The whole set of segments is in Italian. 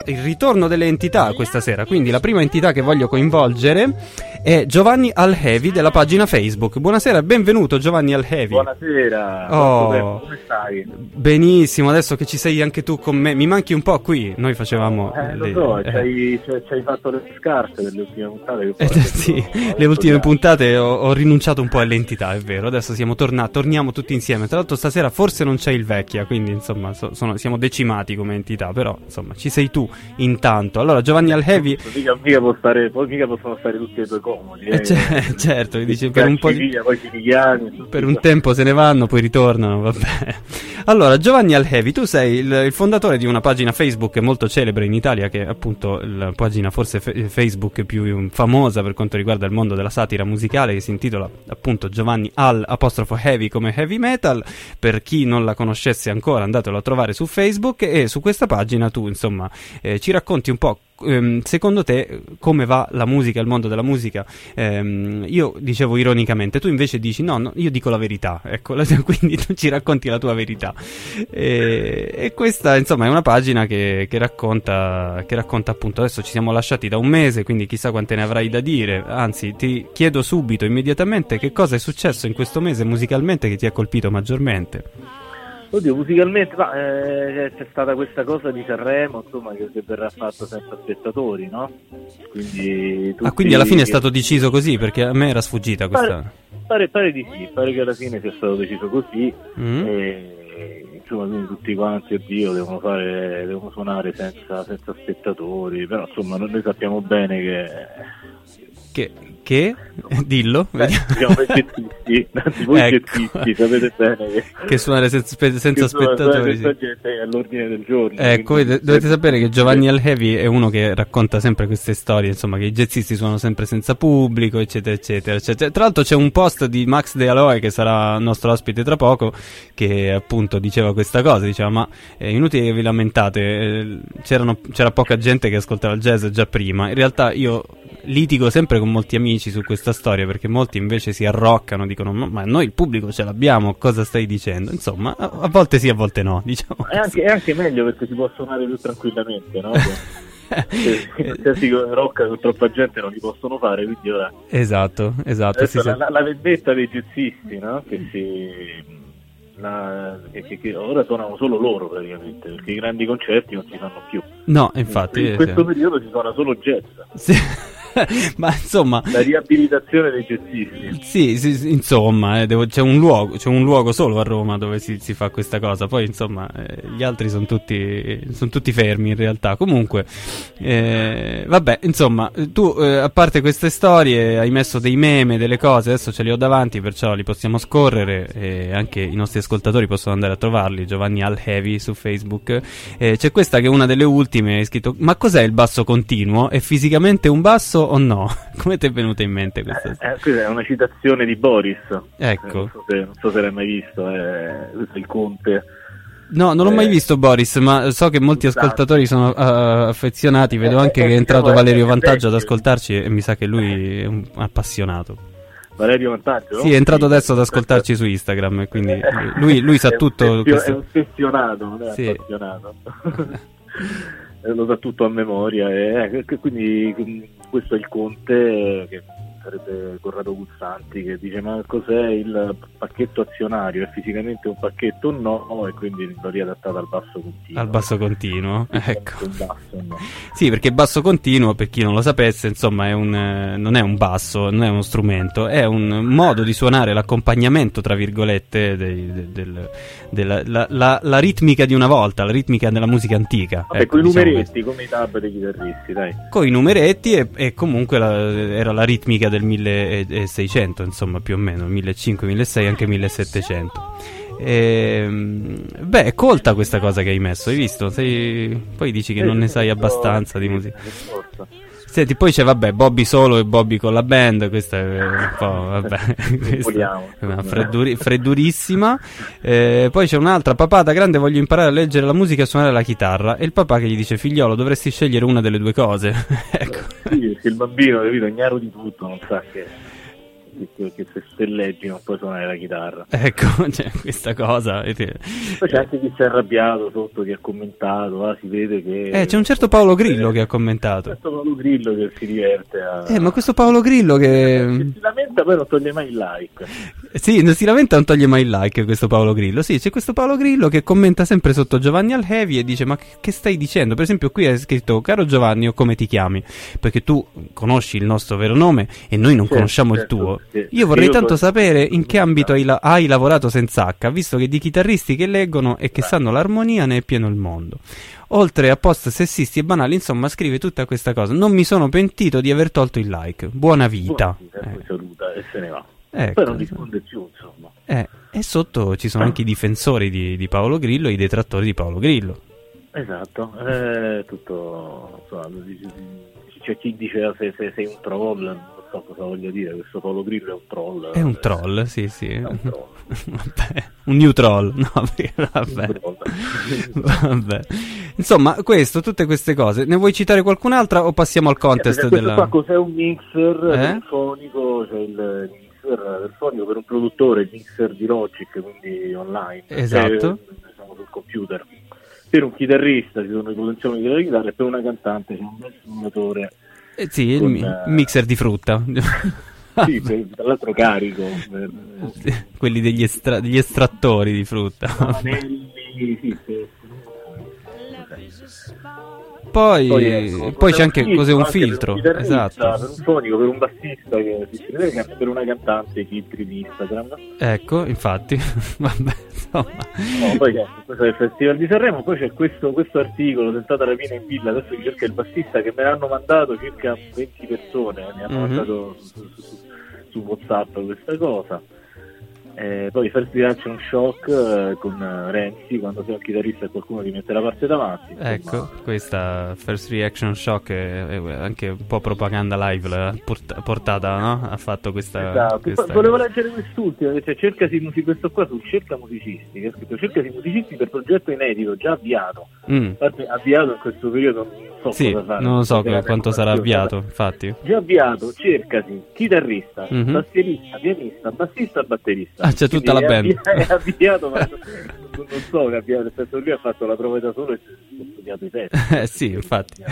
il ritorno delle entità questa sera, quindi la prima entità che voglio coinvolgere è Giovanni Alhevi della pagina Facebook. Buonasera e benvenuto Giovanni Alhevi. Buonasera, come stai? Benissimo, adesso che ci sei anche tu con me, mi manchi un po' qui, noi facevamo... Lo so, ci hai fatto le scarpe delle ultime puntate. Sì, le ultime puntate ho rinunciato un po' all'entità, è vero, adesso torniamo tutti insieme, tra l'altro stasera forse non c'è il Vecchia, quindi insomma siamo decimati come entità, però insomma ci sei tu intanto. Allora Giovanni Alhevi mica possono stare tutti e due comodi, certo, dice per un po' poi si richiami, per un tempo se ne vanno, poi ritornano, vabbè. Allora Giovanni Alhevi, tu sei il fondatore di una pagina Facebook molto celebre in Italia, che è appunto la pagina forse Facebook più famosa per quanto riguarda il mondo della satira musicale, che si intitola appunto Giovanni Al_Heavy come heavy metal. Per chi non la conoscesse ancora, andatelo a trovare su Facebook, e su questa pagina tu insomma ci racconti un po' secondo te come va la musica, il mondo della musica. Io dicevo ironicamente, tu invece dici no, io dico la verità, ecco, quindi tu ci racconti la tua verità, e questa insomma è una pagina che racconta appunto. Adesso ci siamo lasciati da un mese, quindi chissà quante ne avrai da dire, anzi ti chiedo subito, immediatamente, che cosa è successo in questo mese musicalmente che ti ha colpito maggiormente? Oddio, musicalmente c'è stata questa cosa di Sanremo, insomma, che verrà fatto senza spettatori, no? Quindi alla fine è stato deciso così, perché a me era sfuggita questa... Pare di sì, pare che alla fine sia stato deciso così, e insomma quindi tutti quanti, oddio, devono suonare senza spettatori, però insomma noi sappiamo bene che dillo, siamo gettisti, anzi voi gettisti sapete bene che suonare senza spettatori è all'ordine del giorno. Ecco, dovete sapere che Giovanni Alhevi è uno che racconta sempre queste storie, insomma, che i jazzisti suonano sempre senza pubblico, eccetera eccetera eccetera. Tra l'altro c'è un post di Max De Aloe, che sarà nostro ospite tra poco, che appunto diceva questa cosa, diceva ma è inutile che vi lamentate, c'era poca gente che ascoltava il jazz già prima. In realtà io litigo sempre con molti amici su questa storia, perché molti invece si arroccano, dicono ma noi il pubblico ce l'abbiamo, cosa stai dicendo? Insomma, a volte sì, a volte no, diciamo. È anche meglio, perché si può suonare più tranquillamente, no? Qualsiasi rocca con troppa gente non li possono fare, quindi ora... Esatto. La vendetta dei jazzisti, no? Che ora suonano solo loro praticamente, perché i grandi concerti non si fanno più. No, infatti. In questo periodo si suona solo jazz. Sì. Ma insomma, la riabilitazione dei jazzisti. Sì, insomma, c'è un luogo solo a Roma dove si fa questa cosa. Poi insomma gli altri sono tutti fermi in realtà. Comunque vabbè, insomma, tu a parte queste storie hai messo dei meme, delle cose, adesso ce li ho davanti, perciò li possiamo scorrere, e anche i nostri ascoltatori possono andare a trovarli. Giovanni Alhevi su Facebook. C'è questa che è una delle ultime, hai scritto: ma cos'è il basso continuo? È fisicamente un basso o no? Come ti è venuta in mente questa? Questa è una citazione di Boris. Ecco. Non so se l'hai mai visto, questo è il conte. No, non l'ho mai visto Boris, ma so che molti ascoltatori sono affezionati. Vedo anche che è entrato Valerio Vantaggio ad ascoltarci, e mi sa che lui è un appassionato. Valerio Vantaggio? Sì, è entrato adesso ad ascoltarci su Instagram, quindi lui sa tutto. È un ossessionato, non è appassionato. Lo sa tutto a memoria, quindi questo è il conte, che sarebbe Corrado Guzzanti, che dice: ma cos'è il pacchetto azionario? È fisicamente un pacchetto o no? E quindi l'ho riadattato al basso continuo. Al basso continuo? Ecco. Basso, no. Sì, perché basso continuo, per chi non lo sapesse, insomma, non è un basso, non è uno strumento, è un modo di suonare l'accompagnamento, tra virgolette, la ritmica di una volta, la ritmica della musica antica. Vabbè, con i numeretti, come i tab dei chitarristi, dai. Con i numeretti, e comunque era la ritmica del 1600, insomma, più o meno 1500, 1600, anche 1700. Beh, è colta questa cosa che hai messo, hai visto? Poi dici che non ne sai abbastanza di musica. Senti, poi c'è, vabbè, Bobby solo e Bobby con la band, questa è un po', vabbè, una freddurissima. Poi c'è un'altra: papà, da grande voglio imparare a leggere la musica e a suonare la chitarra. E il papà che gli dice: figliolo, dovresti scegliere una delle due cose. Ecco. Sì, perché il bambino, capito, ignaro di tutto, non sa che... che se leggi non puoi suonare la chitarra. Ecco, c'è questa cosa. Poi c'è anche chi si è arrabbiato sotto, che ha commentato, si vede che... c'è un certo Paolo Grillo che ha commentato. Questo Paolo Grillo che si diverte a... ma questo Paolo Grillo che si lamenta, poi non toglie mai il like. Sì, non si lamenta, non toglie mai il like questo Paolo Grillo. Sì, c'è questo Paolo Grillo che commenta sempre sotto Giovanni al Heavy e dice: ma che stai dicendo? Per esempio qui è scritto: caro Giovanni, o come ti chiami? Perché tu conosci il nostro vero nome e noi non conosciamo il tuo. Sì. Io vorrei tanto sapere in che ambito hai lavorato senza H, visto che di chitarristi che leggono e che sanno l'armonia ne è pieno il mondo. Oltre a post sessisti e banali, insomma, scrive tutta questa cosa. Non mi sono pentito di aver tolto il like. Buona vita. Poi saluta e se ne va. Ecco. Poi non risponde più, insomma. E sotto ci sono anche i difensori di Paolo Grillo e i detrattori di Paolo Grillo. Esatto, tutto, insomma, c'è chi dice se sei un troll, non so cosa voglia dire, questo Paolo Grillo è un troll. È un troll, sì. È un troll. Vabbè, un new troll, no, vabbè. Vabbè. Insomma, tutte queste cose. Ne vuoi citare qualcun'altra o passiamo al contest della... Qua cos'è un mixer telefonico, c'è il mixer telefonico per un produttore, il mixer di Logic, quindi online. Esatto. Diciamo sul computer. Per un chitarrista ci sono i potenziali della chitarra e per una cantante c'è un bel simulatore. Sì, il mixer di frutta. Sì, tra l'altro carico. Quelli degli estrattori di frutta. Anelli, sì. Poi c'è anche cos'è un filtro, per un esatto. Per un fonico, per un bassista che si scrive, per una cantante i filtri di Instagram. Ecco, infatti, vabbè, insomma. Poi c'è questo è il Festival di Sanremo, poi c'è questo articolo, Tentata rapina in villa, adesso cerca il bassista, che me l'hanno mandato circa 20 persone, mi hanno mandato su WhatsApp questa cosa. Poi First Reaction Shock con Renzi, quando sei un chitarrista e qualcuno ti mette la parte davanti. Ecco, questa First Reaction Shock è anche un po' propaganda live portata, no? Ha fatto questa... Esatto. Volevo leggere quest'ultimo, cioè questo qua su Cerca Musicisti, che ha scritto: cercasi musicisti per progetto inedito, già avviato. Infatti avviato in questo periodo non so cosa fare. Non lo so quanto sarà avviato, infatti. Già avviato, cercasi chitarrista, tastierista, pianista, bassista, batterista. C'è tutta la band. È avviato, ma non so che avviato, nel senso lui ha fatto la prova da solo e si è studiato i testi. Sì, infatti.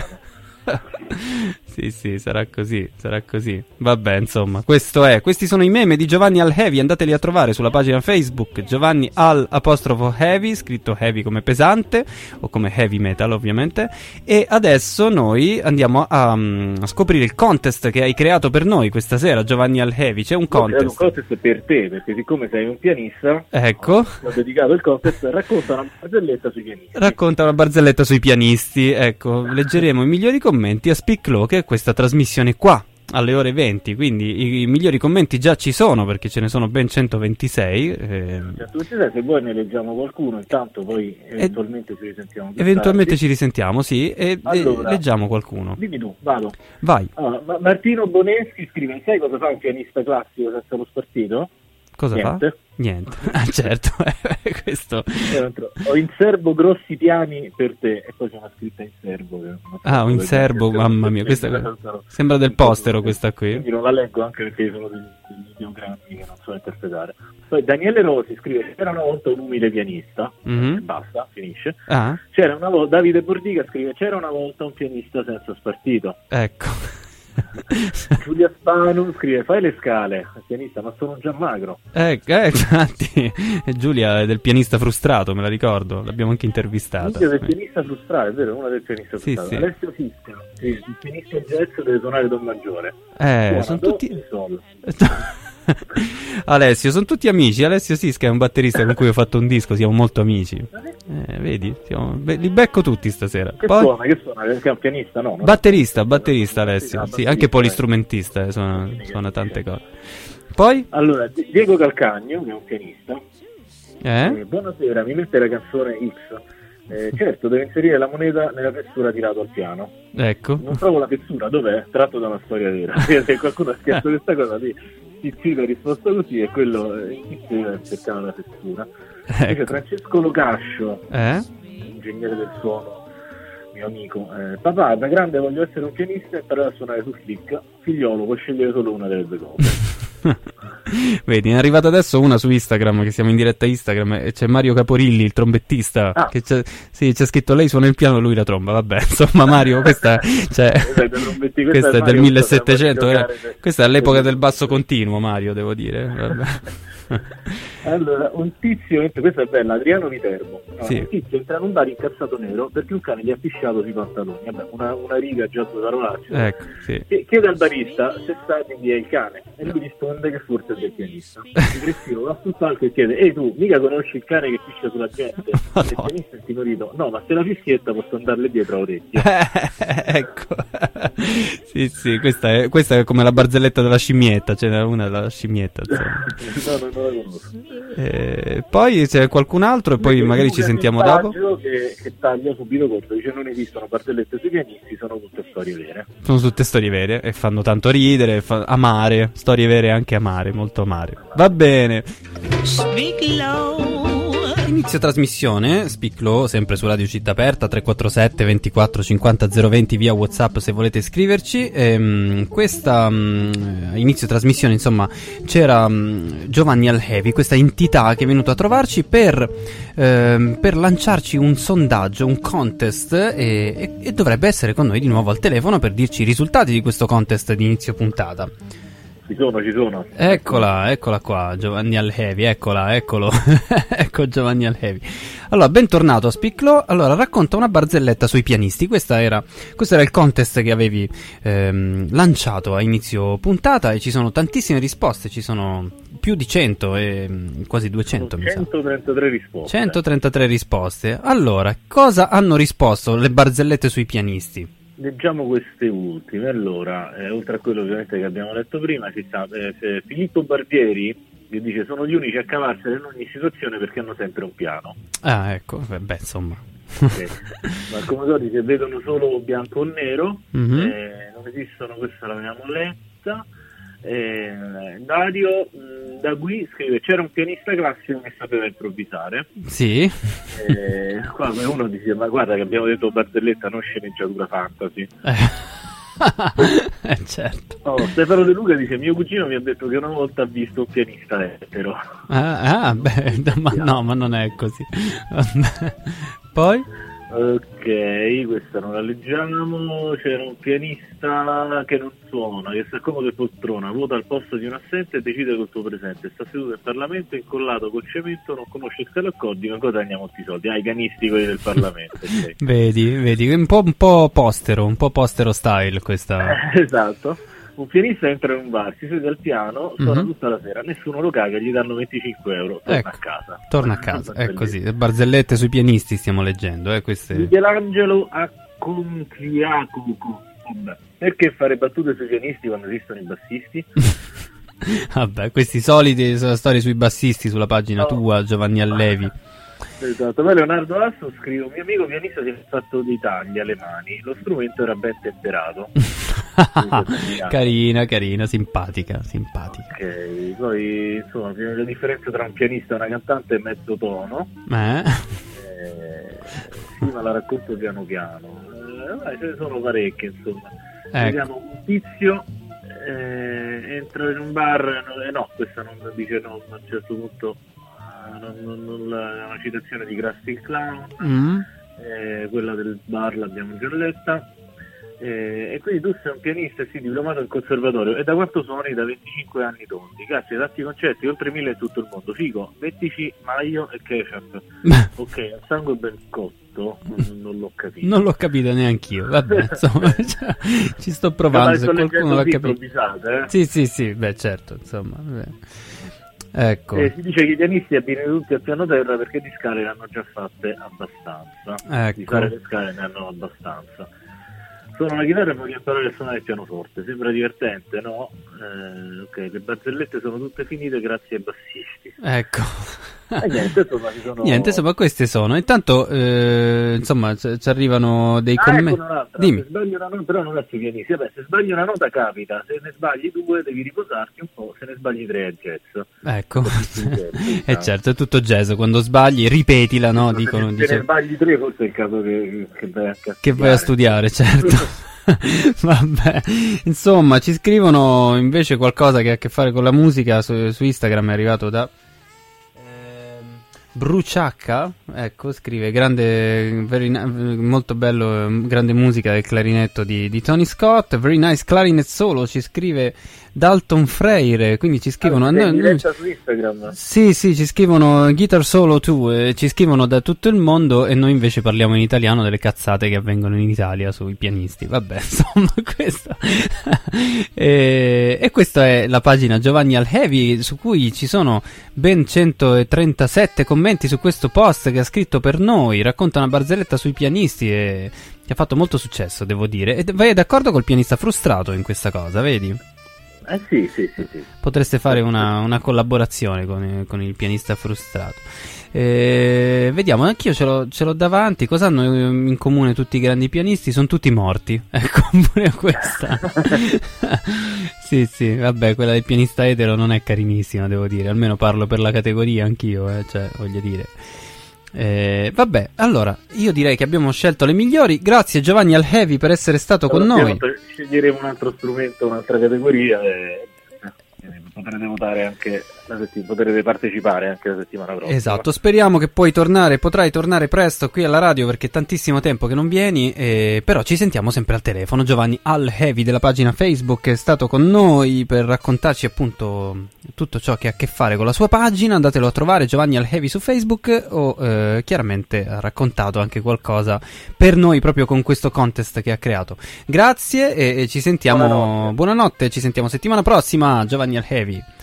Sì, sarà così. Vabbè, insomma, questi sono i meme di Giovanni al Heavy. Andateli a trovare sulla pagina Facebook Giovanni al _Heavy, scritto heavy come pesante o come heavy metal, ovviamente. E adesso noi andiamo a scoprire il contest che hai creato per noi questa sera, Giovanni al Heavy. C'è un contest. C'è un contest per te, perché siccome sei un pianista, ecco, ho dedicato il contest. Racconta una barzelletta sui pianisti. Racconta una barzelletta sui pianisti. Ecco, leggeremo i migliori commenti a Speak Low, che è questa trasmissione qua alle ore 20, quindi i migliori commenti già ci sono, perché ce ne sono ben 126. 126, se vuoi ne leggiamo qualcuno, intanto poi eventualmente ci risentiamo. Eventualmente ci risentiamo, sì, allora, leggiamo qualcuno. Dimmi tu, vado. Vai. Allora, Martino Boneschi scrive: sai cosa fa un pianista classico senza lo spartito? Cosa Niente. fa? Niente. Certo, questo. Ho in serbo grossi piani per te, e poi c'è una scritta in serbo. Ho in serbo, mamma mia, questa sembra del postero questa qui. Quindi non la leggo, anche perché sono degli ideogrammi che non so interpretare. Poi Daniele Rosi scrive: c'era una volta un umile pianista, e basta, finisce. C'era una volta, Davide Bordiga scrive: c'era una volta un pianista senza spartito. Ecco. Giulia Spanu scrive: fai le scale, pianista, ma sono già magro. Infatti Giulia è del pianista frustrato, me la ricordo, l'abbiamo anche intervistata. Del pianista frustrato, è vero, una del pianista frustrato. Sì. Alessio Fischia, il pianista jazz deve suonare do maggiore. Sono tutti Alessio, sono tutti amici. Alessio Sisca è un batterista con cui ho fatto un disco, siamo molto amici. Vedi, li becco tutti stasera. Che suona? Che è un pianista, no? Batterista Alessio, sì, anche polistrumentista, suona tante cose. Poi? Allora, Diego Calcagno, che è un pianista. Buonasera, mi mette la canzone X. Certo, deve inserire la moneta nella fessura tirato al piano. Ecco. Non trovo la fessura, dov'è? Tratto da una storia vera. Se qualcuno ha scritto questa cosa lì, sì, ha risposto così, e quello cercava la fessura. Invece Francesco Locascio, ingegnere del suono, mio amico, papà, da grande voglio essere un pianista e imparare a suonare sul flick. Figliolo, puoi scegliere solo una delle due cose. Vedi, è arrivata adesso una su Instagram, che siamo in diretta Instagram, e c'è Mario Caporilli, il trombettista, che c'è scritto lei suona il piano, lui la tromba, vabbè, insomma Mario, questa è del 1700, questa è all'epoca del basso continuo, Mario, devo dire, vabbè. Allora, un tizio, questa è bella, Adriano Viterbo. Sì. Un tizio entra in un bar incazzato nero perché un cane gli ha pisciato sui pantaloni. Vabbè, una riga già da parolacce. Ecco, sì. Chiede al barista se sa di chi è il cane e lui risponde che forse è del pianista. Il Cristino va sul palco e chiede: ehi tu, mica conosci il cane che piscia sulla gente? E il pianista è intimorito: no, ma se la fischietta posso andarle dietro a orecchie. Ecco. Sì, questa è come la barzelletta della scimmietta, ce n'era una della scimmietta, insomma. No, non la conosco. Poi c'è qualcun altro e poi magari ci sentiamo dopo. Che taglia subito corto, dice: non esistono barzellette sui pianisti, sono tutte storie vere. Sono tutte storie vere e fanno tanto ridere, amare, storie vere anche amare, molto amare. Va bene. Inizio trasmissione, Speak Low, sempre su Radio Città Aperta, 347 24 50 020 via WhatsApp se volete scriverci. Questa inizio trasmissione, insomma, c'era Giovanni Alhevi, questa entità che è venuto a trovarci per lanciarci un sondaggio, un contest, e dovrebbe essere con noi di nuovo al telefono per dirci i risultati di questo contest di inizio puntata. Ci sono. Eccola qua, Giovanni Alhevi, eccolo. Ecco Giovanni Alhevi. Allora, bentornato a Speak Low. Allora, racconta una barzelletta sui pianisti. Questo era il contest che avevi lanciato a inizio puntata e ci sono tantissime risposte, ci sono più di 100 e quasi 200, mi sa. 133 risposte. 133 risposte. Allora, cosa hanno risposto le barzellette sui pianisti? Leggiamo queste ultime. Allora, oltre a quello ovviamente che abbiamo letto prima, ci sta Filippo Barbieri che dice: sono gli unici a cavarsene in ogni situazione perché hanno sempre un piano. Ah, ecco, beh, insomma. Okay. Ma come so, dice: vedono solo bianco o nero, non esistono, questa l'abbiamo letta. Dario da qui scrive: c'era un pianista classico che sapeva improvvisare. Sì. Qua uno dice: ma guarda che abbiamo detto barzelletta, non sceneggiatura fantasy. Certo. Stefano De Luca dice: mio cugino mi ha detto che una volta ha visto un pianista etero. Ma non è così. Poi? Ok, questa non la leggiamo. C'era un pianista che non suona, che sta comodo e poltrona, vota al posto di un assente e decide col suo presente. Sta seduto in Parlamento incollato col cemento, non conosce scale accordi, ma guadagna molti soldi. I canisti quelli del Parlamento. Okay. Vedi, un po' postero style questa. Esatto. Un pianista entra in un bar, si siede al piano, suona tutta la sera, nessuno lo caga, gli danno 25 euro, torna a casa. È così, le barzellette sui pianisti stiamo leggendo, queste. Michelangelo Accontriacucu. Perché fare battute sui pianisti quando esistono i bassisti? Vabbè, questi soliti storie sui bassisti sulla pagina tua, Giovanni Alhevi. Esatto, poi Leonardo Asso scrive: un mio amico pianista si è fatto dei tagli alle mani, lo strumento era ben temperato. carina, simpatica. Ok, poi insomma la differenza tra un pianista e una cantante è mezzo tono. Sì, ma la racconto piano piano. Ce ne sono parecchie, insomma. Vediamo un tizio entra in un bar, questa non dice no, a un certo punto una citazione di Krusty il Clown, quella del bar l'abbiamo già letta. E quindi tu sei un pianista, sì, diplomato in conservatorio, e da quanto suoni? Da 25 anni tondi, grazie, tanti concerti, oltre 1000 in tutto il mondo, figo, mettici maglio e ketchup. Ok, a sangue ben cotto non l'ho capito. Non l'ho capito neanch'io, vabbè, insomma, ci sto provando, se qualcuno l'ha capito. Sì, beh, certo, insomma, ecco. Si dice che i pianisti abbinano tutti al piano terra perché di scale ne hanno già fatte abbastanza. Ecco. Di fare le scale ne hanno abbastanza. Suono la chitarra e voglio imparare a suonare il pianoforte. Sembra divertente, no? Ok, le barzellette sono tutte finite grazie ai bassisti. Ecco. Niente, insomma, queste sono. Intanto, insomma, ci arrivano dei commenti. Dimmi. Se sbagli una nota, però non è sui pianisti. Vabbè, se sbagli una nota capita, se ne sbagli 2 devi riposarti un po', se ne sbagli 3 è jazz. Ecco. Certo, è tutto jazz. Quando sbagli, ripetila, no? Se ne sbagli 3 forse è il caso che vai a studiare, certo. Vabbè, insomma, ci scrivono invece qualcosa che ha a che fare con la musica su Instagram, è arrivato da Bruciacca, ecco, scrive grande, molto bello, grande musica del clarinetto di Tony Scott, very nice clarinet solo, ci scrive Dalton Freire, quindi ci scrivono su Instagram. Sì, ci scrivono guitar solo tu, ci scrivono da tutto il mondo e noi invece parliamo in italiano delle cazzate che avvengono in Italia sui pianisti. Vabbè, insomma, questo e questa è la pagina Giovanni Al Heavy, su cui ci sono ben 137 commenti su questo post che ha scritto per noi, racconta una barzelletta sui pianisti e che ha fatto molto successo, devo dire. E vai d'accordo col pianista frustrato in questa cosa, vedi? Sì. Potreste fare una collaborazione con il pianista frustrato. Vediamo, anch'io ce l'ho davanti. Cosa hanno in comune tutti i grandi pianisti? Sono tutti morti. Ecco, pure questa. Sì, vabbè, quella del pianista etero non è carinissima, devo dire. Almeno parlo per la categoria anch'io, cioè, voglio dire. Vabbè, allora io direi che abbiamo scelto le migliori. Grazie Giovanni Al Heavy per essere stato con noi. Sceglieremo un altro strumento, un'altra categoria e potrete votare anche potrete partecipare anche la settimana prossima. Esatto, speriamo che potrai tornare presto qui alla radio, perché è tantissimo tempo che non vieni, però ci sentiamo sempre al telefono. Giovanni Al Heavy della pagina Facebook è stato con noi per raccontarci appunto tutto ciò che ha a che fare con la sua pagina. Andatelo a trovare, Giovanni Al Heavy su Facebook, o chiaramente ha raccontato anche qualcosa per noi proprio con questo contest che ha creato. Grazie e ci sentiamo, buonanotte, ci sentiamo settimana prossima. Giovanni Al Heavy.